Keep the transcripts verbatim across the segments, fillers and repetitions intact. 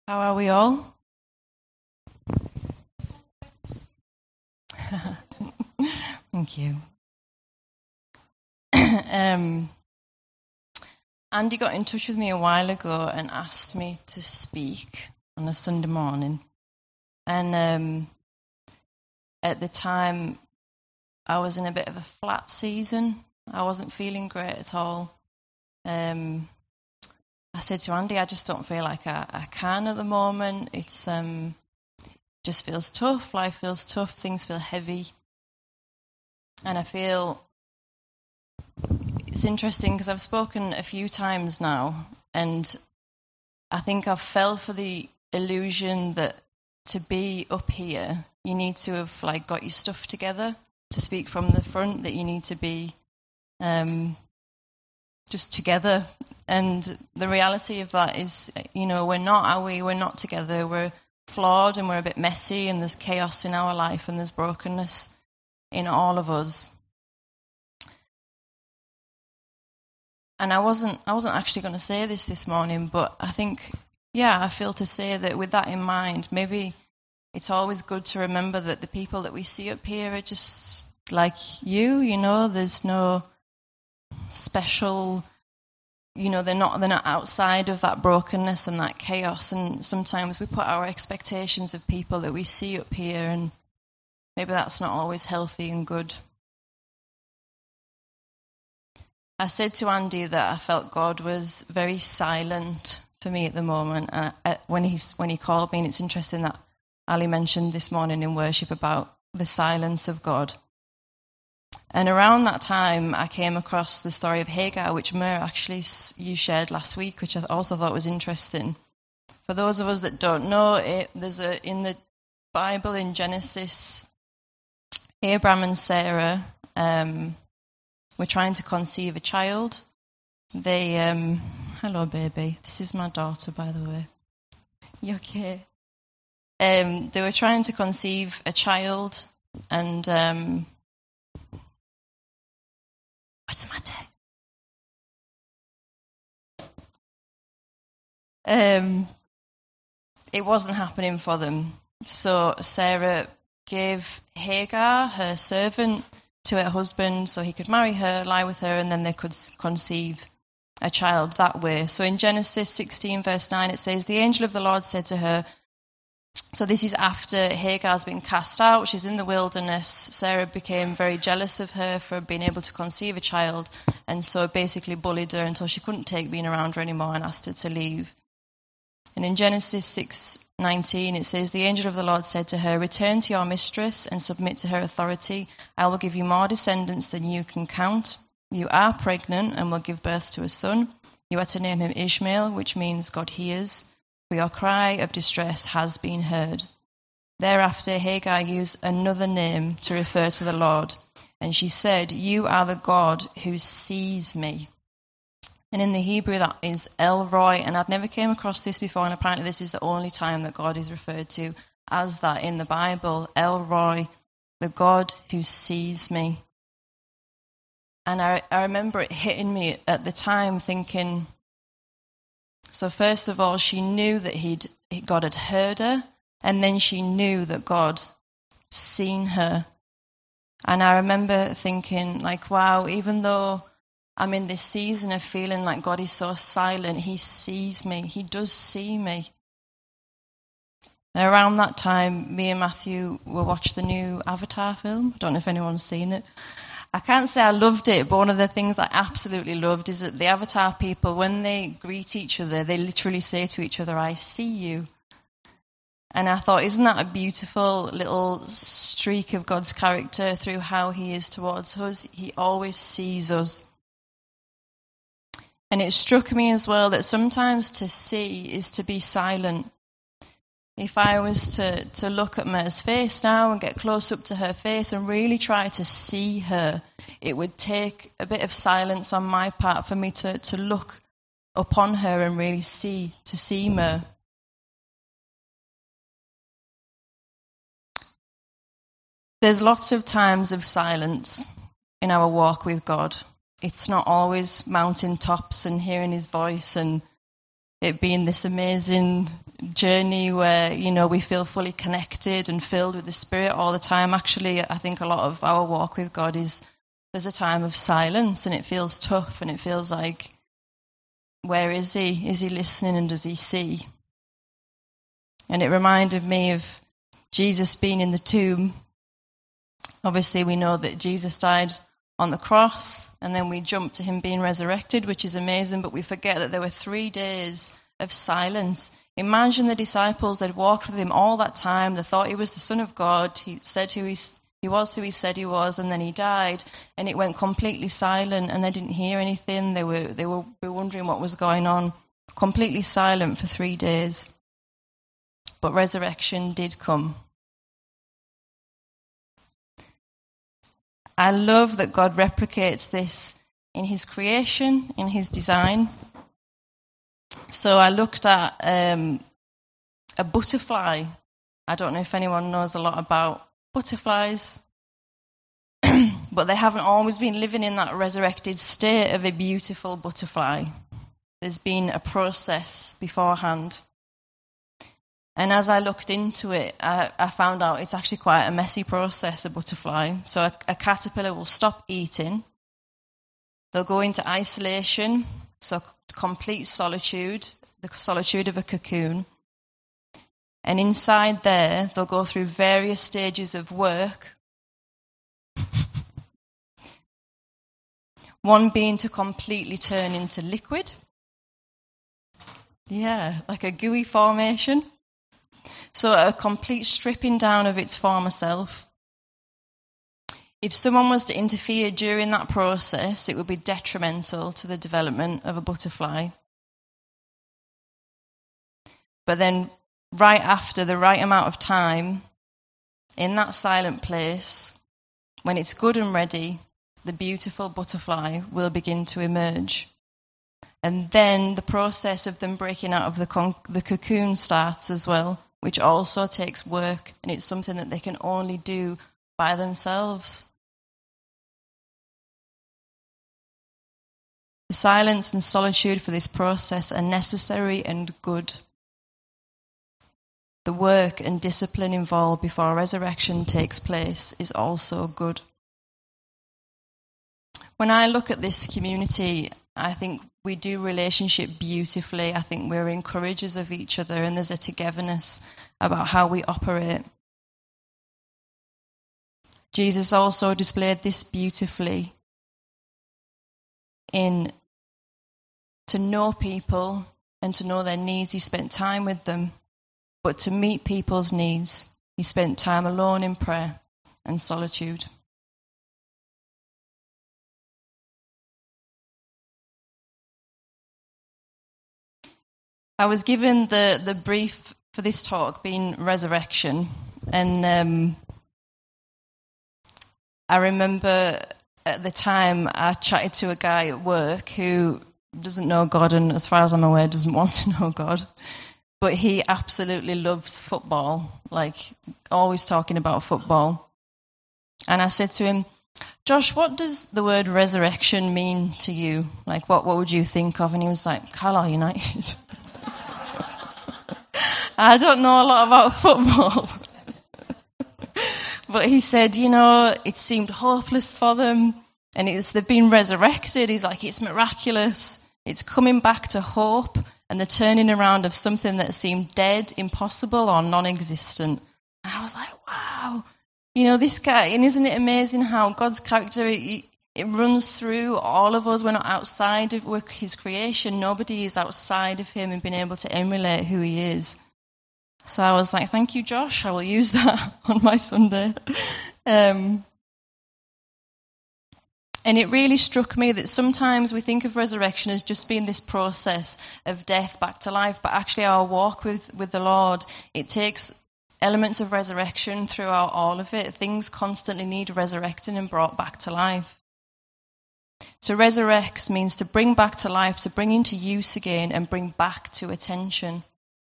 How are we all? Thank you. um, Andy got in touch with me a while ago and asked me to speak on a Sunday morning. And um, at the time, I was in a bit of a flat season. I wasn't feeling great at all. Um, I said to Andy, I just don't feel like I, I can at the moment. It's um, just feels tough. Life feels tough. Things feel heavy. And I feel it's interesting because I've spoken a few times now, and I think I've fell for the illusion that to be up here, you need to have like got your stuff together to speak from the front, that you need to be um, just together. And the reality of that is, you know, we're not, are we? We're not together. We're flawed and we're a bit messy, and there's chaos in our life and there's brokenness in all of us. And I wasn't I wasn't actually going to say this this morning, but I think, yeah, I feel to say that with that in mind, maybe it's always good to remember that the people that we see up here are just like you, you know, there's no special, you know, they're not they're not outside of that brokenness and that chaos. And sometimes we put our expectations of people that we see up here, and maybe that's not always healthy and good. I said to Andy that I felt God was very silent for me at the moment uh, when he when he called me. And it's interesting that Ali mentioned this morning in worship about the silence of God. And around that time, I came across the story of Hagar, which Mer actually you shared last week, which I also thought was interesting. For those of us that don't know it, there's a in the Bible in Genesis, Abraham and Sarah. Um, We're trying to conceive a child. They, um, hello baby, this is my daughter, by the way. You okay? Um, they were trying to conceive a child, and um, what's the matter? Um, it wasn't happening for them. So Sarah gave Hagar, her servant, to her husband so he could marry her, lie with her, and then they could conceive a child that way. So in Genesis sixteen verse nine it says, the angel of the Lord said to her, so this is after Hagar's been cast out, she's in the wilderness. Sarah became very jealous of her for being able to conceive a child, and so basically bullied her until she couldn't take being around her anymore and asked her to leave. And in Genesis six nineteen it says, the angel of the Lord said to her, return to your mistress and submit to her authority. I will give you more descendants than you can count. You are pregnant and will give birth to a son. You are to name him Ishmael, which means God hears, for your cry of distress has been heard. Thereafter Hagar used another name to refer to the Lord, and she said, you are the God who sees me. And in the Hebrew, that is El Roi, and I'd never came across this before, and apparently this is the only time that God is referred to as that in the Bible, El Roi, the God who sees me. And I, I remember it hitting me at the time, thinking, so first of all, she knew that he'd God had heard her, and then she knew that God seen her. And I remember thinking, like, wow, even though I'm in this season of feeling like God is so silent, he sees me. He does see me. And around that time, me and Matthew will watch the new Avatar film. I don't know if anyone's seen it. I can't say I loved it, but one of the things I absolutely loved is that the Avatar people, when they greet each other, they literally say to each other, I see you. And I thought, isn't that a beautiful little streak of God's character through how he is towards us? He always sees us. And it struck me as well that sometimes to see is to be silent. If I was to, to look at Mer's face now and get close up to her face and really try to see her, it would take a bit of silence on my part for me to, to look upon her and really see, to see Mer. There's lots of times of silence in our walk with God. It's not always mountain tops and hearing his voice and it being this amazing journey where, you know, we feel fully connected and filled with the Spirit all the time. Actually, I think a lot of our walk with God is there's a time of silence, and it feels tough, and it feels like, where is he? Is he listening, and does he see? And it reminded me of Jesus being in the tomb. Obviously, we know that Jesus died on the cross, and then we jump to him being resurrected, which is amazing, but we forget that there were three days of silence. Imagine the disciples, they'd walked with him all that time, they thought he was the Son of God, he said who he, he was who he said he was, and then he died, and it went completely silent, and they didn't hear anything, they were, they were wondering what was going on, completely silent for three days. But resurrection did come. I love that God replicates this in his creation, in his design. So I looked at um, a butterfly. I don't know if anyone knows a lot about butterflies, but they haven't always been living in that resurrected state of a beautiful butterfly. There's been a process beforehand. And as I looked into it, I, I found out it's actually quite a messy process, a butterfly. So a, a caterpillar will stop eating. They'll go into isolation, so complete solitude, the solitude of a cocoon. And inside there, they'll go through various stages of work. One being to completely turn into liquid. Yeah, like a gooey formation. So a complete stripping down of its former self. If someone was to interfere during that process, it would be detrimental to the development of a butterfly. But then right after the right amount of time, in that silent place, when it's good and ready, the beautiful butterfly will begin to emerge. And then the process of them breaking out of the, con- the cocoon starts as well, which also takes work, and it's something that they can only do by themselves. The silence and solitude for this process are necessary and good. The work and discipline involved before resurrection takes place is also good. When I look at this community, I think we do relationship beautifully. I think we're encouragers of each other, and there's a togetherness about how we operate. Jesus also displayed this beautifully in to know people and to know their needs. He spent time with them, but to meet people's needs, he spent time alone in prayer and solitude. I was given the, the brief for this talk being resurrection, and um, I remember at the time I chatted to a guy at work who doesn't know God, and as far as I'm aware doesn't want to know God, but he absolutely loves football, like always talking about football. And I said to him, Josh, what does the word resurrection mean to you? Like, what, what would you think of? And he was like, Carlisle United. I don't know a lot about football. But he said, you know, it seemed hopeless for them, and it's, they've been resurrected. He's like, it's miraculous. It's coming back to hope and the turning around of something that seemed dead, impossible, or non-existent. And I was like, wow. You know, this guy, and isn't it amazing how God's character, it, it runs through all of us. We're not outside of his creation. Nobody is outside of him and being able to emulate who he is. So I was like, thank you, Josh. I will use that on my Sunday. Um, and it really struck me that sometimes we think of resurrection as just being this process of death back to life, but actually our walk with, with the Lord, it takes elements of resurrection throughout all of it. Things constantly need resurrecting and brought back to life. To resurrect means to bring back to life, to bring into use again and bring back to attention.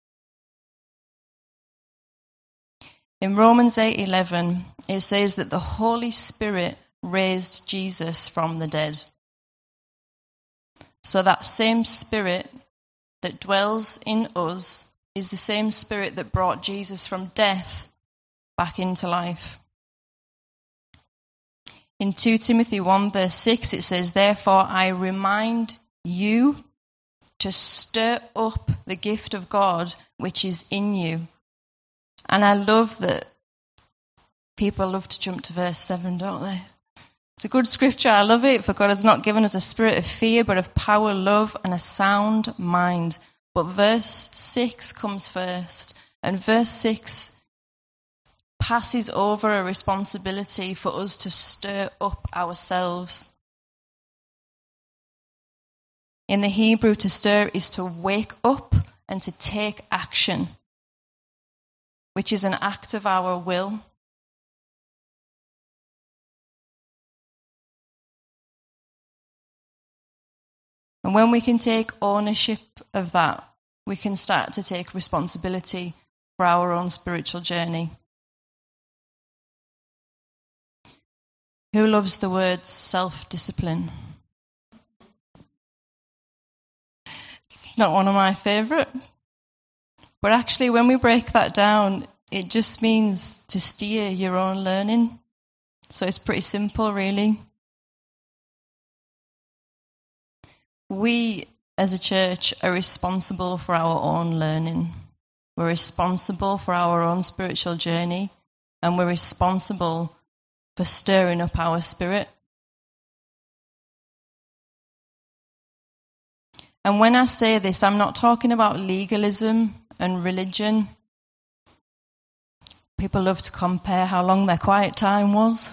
In Romans eight eleven, it says that the Holy Spirit raised Jesus from the dead. So that same Spirit that dwells in us is the same Spirit that brought Jesus from death back into life. In Second Timothy one verse six it says, "Therefore I remind you to stir up the gift of God which is in you." And I love that people love to jump to verse seven, don't they? It's a good scripture. I love it. For God has not given us a spirit of fear, but of power, love, and a sound mind. But verse six comes first. And verse six passes over a responsibility for us to stir up ourselves. In the Hebrew, to stir is to wake up and to take action, which is an act of our will. And when we can take ownership of that, we can start to take responsibility for our own spiritual journey. Who loves the word self-discipline? It's not one of my favourite. But actually, when we break that down, it just means to steer your own learning. So it's pretty simple, really. We, as a church, are responsible for our own learning. We're responsible for our own spiritual journey, and we're responsible for stirring up our spirit. And when I say this, I'm not talking about legalism and religion. People love to compare how long their quiet time was.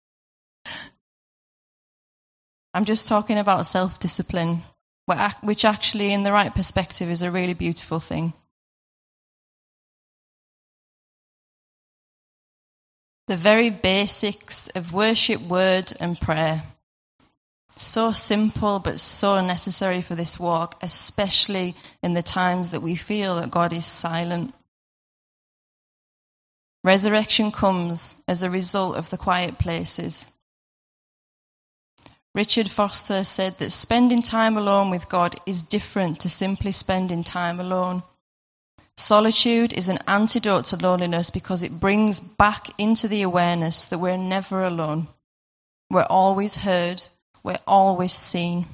I'm just talking about self-discipline, which actually, in the right perspective, is a really beautiful thing. The very basics of worship, word, and prayer. So simple, but so necessary for this walk, especially in the times that we feel that God is silent. Resurrection comes as a result of the quiet places. Richard Foster said that spending time alone with God is different to simply spending time alone. Solitude is an antidote to loneliness because it brings back into the awareness that we're never alone. We're always heard. We're always seen.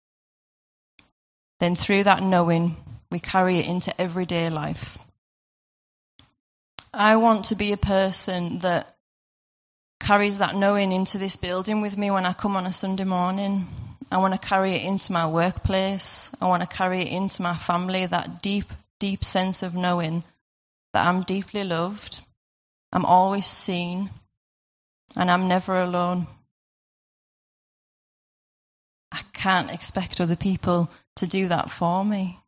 Then through that knowing, we carry it into everyday life. I want to be a person that carries that knowing into this building with me when I come on a Sunday morning. I want to carry it into my workplace. I want to carry it into my family, that deep, deep sense of knowing that I'm deeply loved, I'm always seen, and I'm never alone. I can't expect other people to do that for me.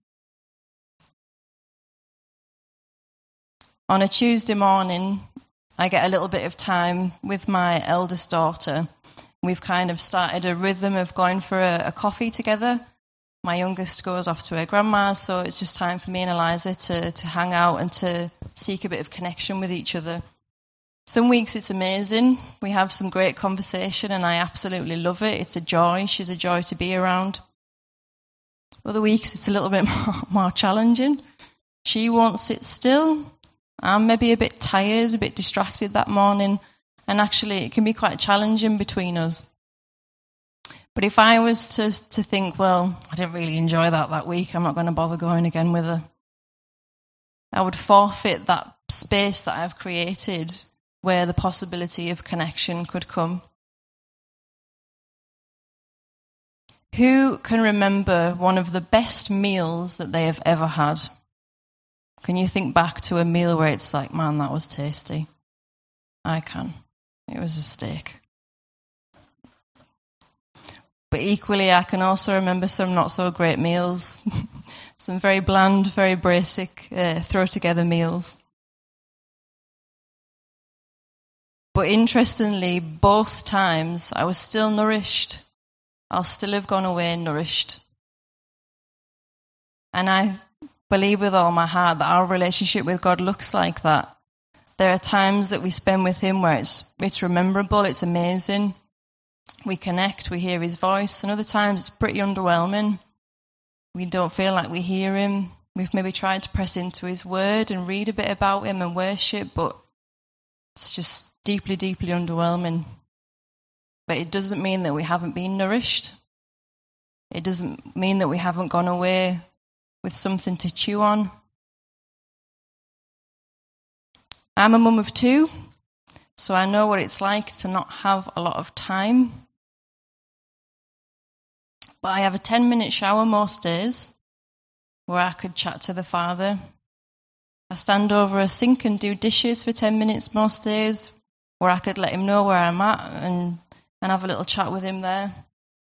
On a Tuesday morning, I get a little bit of time with my eldest daughter. We've kind of started a rhythm of going for a, a coffee together. My youngest goes off to her grandma's, so it's just time for me and Eliza to, to hang out and to seek a bit of connection with each other. Some weeks it's amazing. We have some great conversation and I absolutely love it. It's a joy. She's a joy to be around. Other weeks it's a little bit more, more challenging. She won't sit still. I'm maybe a bit tired, a bit distracted that morning, and actually it can be quite challenging between us. But if I was to, to think, well, I didn't really enjoy that that week, I'm not going to bother going again with her, I would forfeit that space that I've created where the possibility of connection could come. Who can remember one of the best meals that they have ever had? Can you think back to a meal where it's like, man, that was tasty? I can. It was a steak. But equally, I can also remember some not so great meals, some very bland, very basic, uh, throw-together meals. But interestingly, both times I was still nourished. I'll still have gone away nourished. And I believe with all my heart that our relationship with God looks like that. There are times that we spend with him where it's it's rememberable, it's amazing. We connect, we hear his voice, and other times it's pretty underwhelming. We don't feel like we hear him. We've maybe tried to press into his word and read a bit about him and worship, but it's just deeply, deeply underwhelming. But it doesn't mean that we haven't been nourished. It doesn't mean that we haven't gone away with something to chew on. I'm a mum of two, so I know what it's like to not have a lot of time. But I have a ten-minute shower most days where I could chat to the Father. I stand over a sink and do dishes for ten minutes most days where I could let him know where I'm at and, and have a little chat with him there.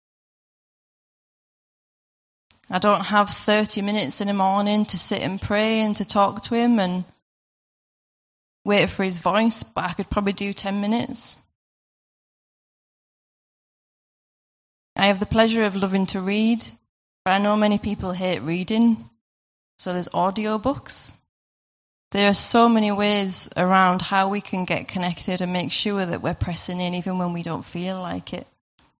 I don't have thirty minutes in the morning to sit and pray and to talk to him and wait for his voice, but I could probably do ten minutes. I have the pleasure of loving to read, but I know many people hate reading, so there's audiobooks. There are so many ways around how we can get connected and make sure that we're pressing in even when we don't feel like it.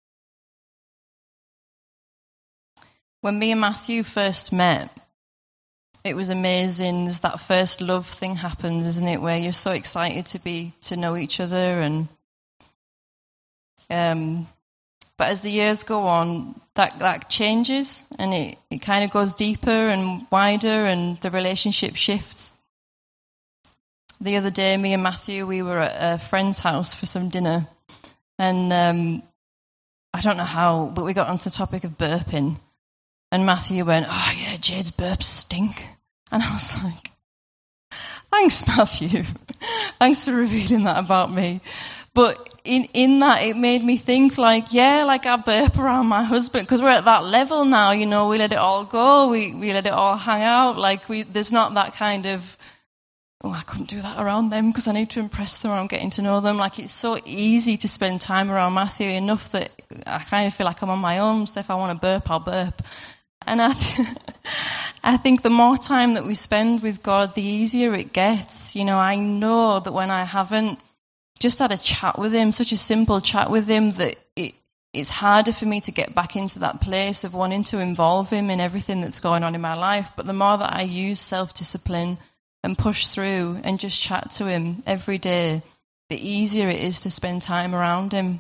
When me and Matthew first met, it was amazing. There's that first love thing happens, isn't it, where you're so excited to be to know each other, and um, but as the years go on, that that changes, and it, it kind of goes deeper and wider, and the relationship shifts. The other day, me and Matthew, we were at a friend's house for some dinner, and um, I don't know how, but we got onto the topic of burping. And Matthew went, "Oh yeah, Jade's burps stink." And I was like, "Thanks, Matthew. Thanks for revealing that about me." But in, in that, it made me think, like, yeah, like I burp around my husband, because we're at that level now, you know, we let it all go, we, we let it all hang out. Like, we there's not that kind of, oh, I couldn't do that around them because I need to impress them or I'm getting to know them. Like, it's so easy to spend time around Matthew enough that I kind of feel like I'm on my own, so if I want to burp, I'll burp. And I, th- I think the more time that we spend with God, the easier it gets. You know, I know that when I haven't just had a chat with him, such a simple chat with him, that it, it's harder for me to get back into that place of wanting to involve him in everything that's going on in my life. But the more that I use self-discipline and push through and just chat to him every day, the easier it is to spend time around him.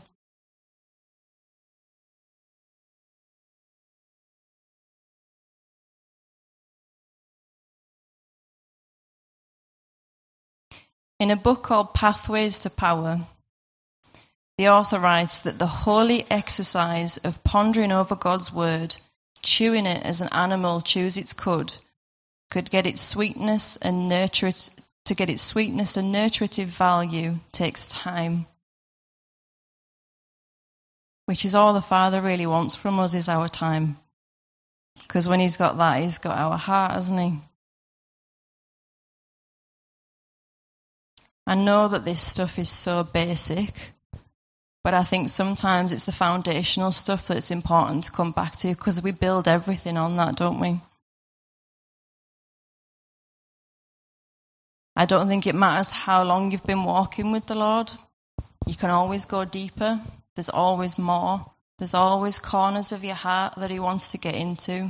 In a book called Pathways to Power, the author writes that the holy exercise of pondering over God's word, chewing it as an animal chews its cud, could get its sweetness and nurture it, to get its sweetness and nurturative value takes time. Which is all the Father really wants from us, is our time. Because when he's got that, he's got our heart, hasn't he? I know that this stuff is so basic, but I think sometimes it's the foundational stuff that's important to come back to, because we build everything on that, don't we? I don't think it matters how long you've been walking with the Lord. You can always go deeper. There's always more. There's always corners of your heart that he wants to get into.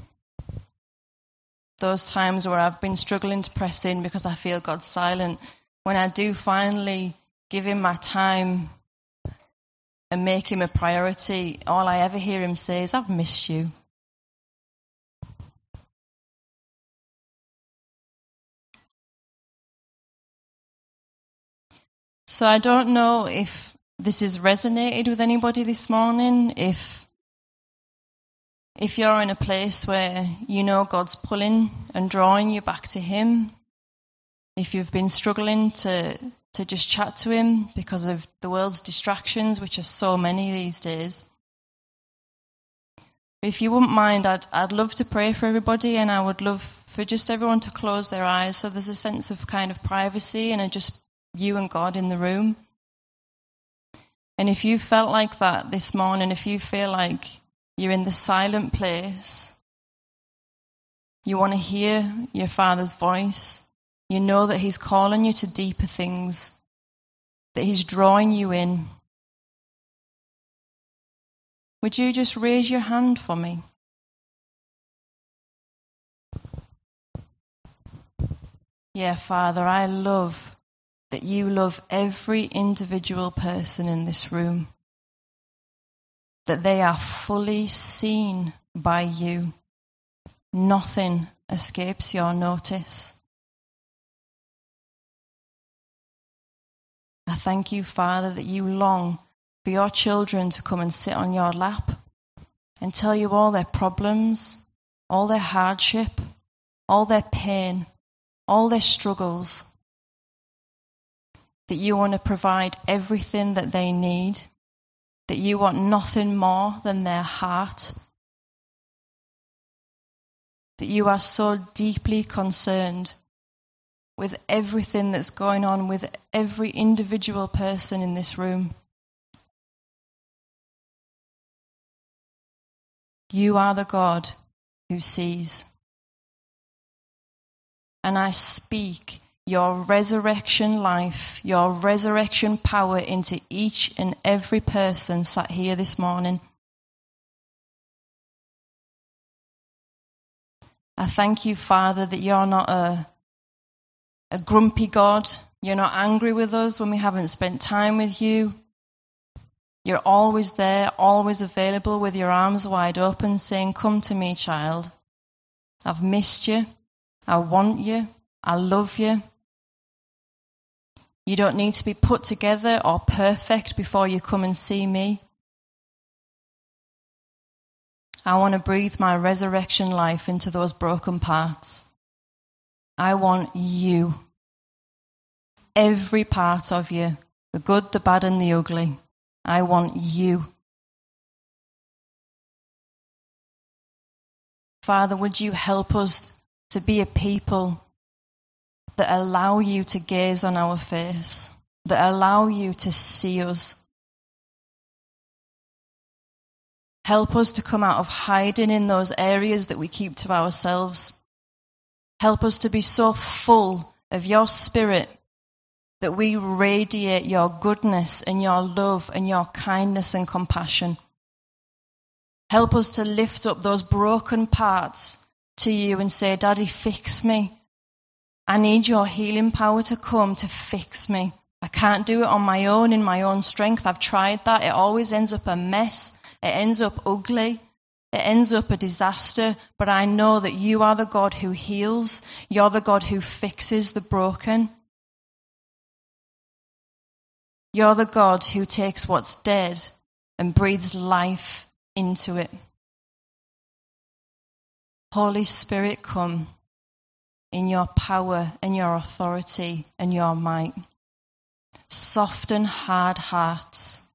Those times where I've been struggling to press in because I feel God's silent, when I do finally give him my time and make him a priority, all I ever hear him say is, "I've missed you." So I don't know if this has resonated with anybody this morning, if if you're in a place where you know God's pulling and drawing you back to him, if you've been struggling to to just chat to him because of the world's distractions, which are so many these days. If you wouldn't mind, I'd I'd love to pray for everybody, and I would love for just everyone to close their eyes so there's a sense of kind of privacy and just you and God in the room. And if you felt like that this morning, if you feel like you're in the silent place, you want to hear your Father's voice, you know that he's calling you to deeper things, that he's drawing you in. Would you just raise your hand for me? Yeah, Father, I love that you love every individual person in this room, that they are fully seen by you. Nothing escapes your notice. I thank you, Father, that you long for your children to come and sit on your lap and tell you all their problems, all their hardship, all their pain, all their struggles, that you want to provide everything that they need, that you want nothing more than their heart, that you are so deeply concerned with everything that's going on with every individual person in this room. You are the God who sees. And I speak your resurrection life, your resurrection power into each and every person sat here this morning. I thank you, Father, that you're not a, a grumpy God. You're not angry with us when we haven't spent time with you. You're always there, always available with your arms wide open, saying, come to me, child. I've missed you. I want you. I love you. You don't need to be put together or perfect before you come and see me. I want to breathe my resurrection life into those broken parts. I want you. Every part of you. The good, the bad, and the ugly. I want you. Father, would you help us to be a people that allow you to gaze on our face, that allow you to see us. Help us to come out of hiding in those areas that we keep to ourselves. Help us to be so full of your Spirit that we radiate your goodness and your love and your kindness and compassion. Help us to lift up those broken parts to you and say, Daddy, fix me. I need your healing power to come to fix me. I can't do it on my own, in my own strength. I've tried that. It always ends up a mess. It ends up ugly. It ends up a disaster. But I know that you are the God who heals. You're the God who fixes the broken. You're the God who takes what's dead and breathes life into it. Holy Spirit, come in your power and your authority and your might. Soften hard hearts.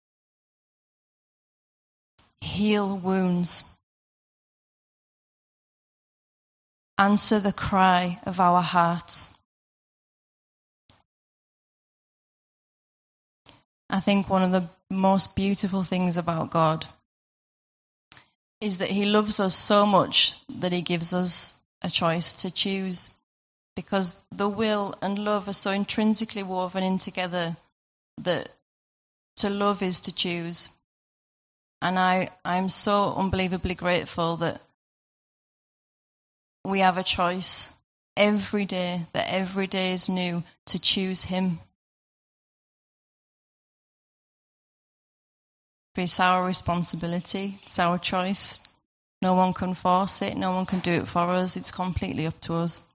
Heal wounds. Answer the cry of our hearts. I think one of the most beautiful things about God is that he loves us so much that he gives us a choice to choose, because the will and love are so intrinsically woven in together that to love is to choose. And I, I'm so unbelievably grateful that we have a choice every day, that every day is new, to choose him. It's our responsibility, it's our choice. No one can force it, no one can do it for us, it's completely up to us.